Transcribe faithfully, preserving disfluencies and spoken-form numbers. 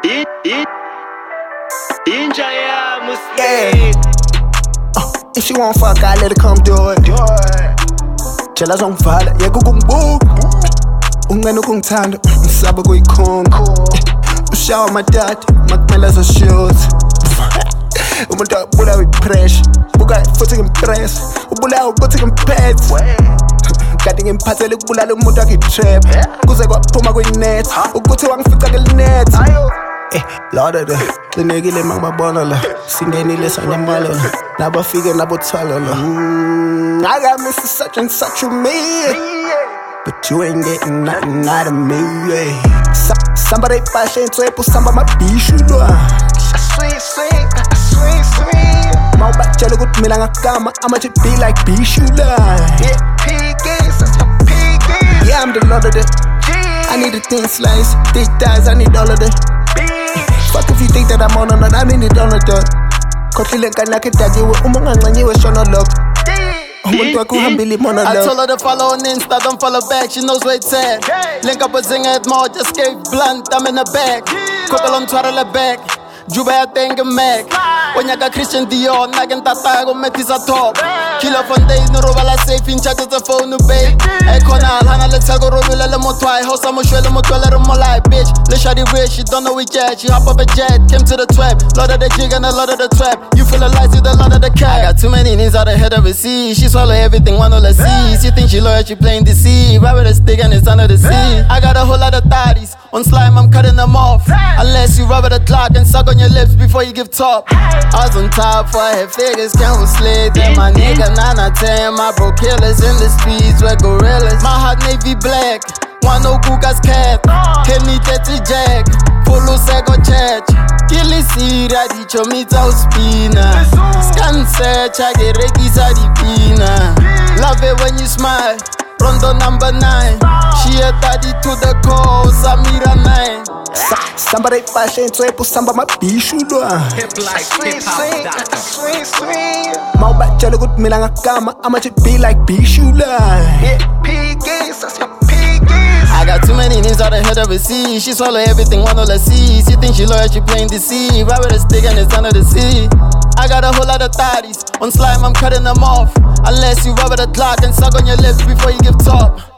Inja ya Muslim. Yeah. Uh, if she want fuck, I let her come do it. Do it. Tell her don't fall. Yeah, go go boo. Ungano kung tando, sabo ko ikong. Ushawa matati, magmela sa shoes. Umuntu ubula with pressure, buka futhi ngimpress, ubula ubuthi ngimphethe. Kade ngimphathele ukubulala umuntu akitrap, kuze kwaphuma kwinet, ukuthi wangifica kelinet. Eh, Lord of the, linekile mangibabona la, singenile sanyamala la, nabafike nabothwala la. Mm, I got Mister Such and Such with me, but you ain't getting nothing out of me. Yeah. Sa somebody passion to put some of my bishu lo. Sweet, sweet, sweet, sweet. Mau baca lu gut milang agama, I'ma just be like bishu la. Yeah, piggies, piggies. Yeah, I'm the Lord of the. I need a thin slice, thick thighs, I need all of the. Fuck if you think that I'm on or not, I mean it on the dot. Kotlile kanake tagiwe, umunganganyiwe shono lock. I told her to follow on Insta, don't follow back, she knows where it's at. Link up a zinger at mall, just gave blunt, I'm in the back. Couple on Twitter the back, Juba ya tenga Mac. Onyaka Christian Dior, nagen tatago metisa top. Kilo von days, no robala safe, in charge of the phone no babe. Ekona alhana let's go robila le motwai, house I'm shwele motwele romolai bitch. Le shadi rich, she don't know we jet, she hop up a jet, came to the trap. Lot of the jig and a lot of the trap. You feel the lights with a lot of the cat. I got too many niggas out the head of a sea. She swallow everything, one all the sea. She think she loyal, she playing the sea. Right with a stick and it's under the sea. I got a whole lot of thotties. On slime, I'm cutting them off. Unless you rub at the clock and suck on your lips before you give top. I was on top for I had figures, can't slid. Then my nigga nine out ten. My bro killers in the streets with gorillas. My heart navy black. One no kukas cat. Kenny tete jack. Follow sego church. Kili sira di chomita uspina. Scan search, I get regisa di pina. Love it when you smile. Rondo number nine. She a daddy to the call. Samira nine. Somebody passion to put some of my bishu lo. Sweet, sweet, sweet, sweet. Mau baca lu gut milang agama, I'ma just be like bishu la. Yeah, piggies, that's your piggies. I got too many names out the head of a sea. She swallow everything, one all the sea. She think she loyal, she playing the sea. Right with a stick and it's under the sea. I got a whole lot of thotties. On slime, I'm cutting them off. Unless you rub at the clock and suck on your lips before you give top.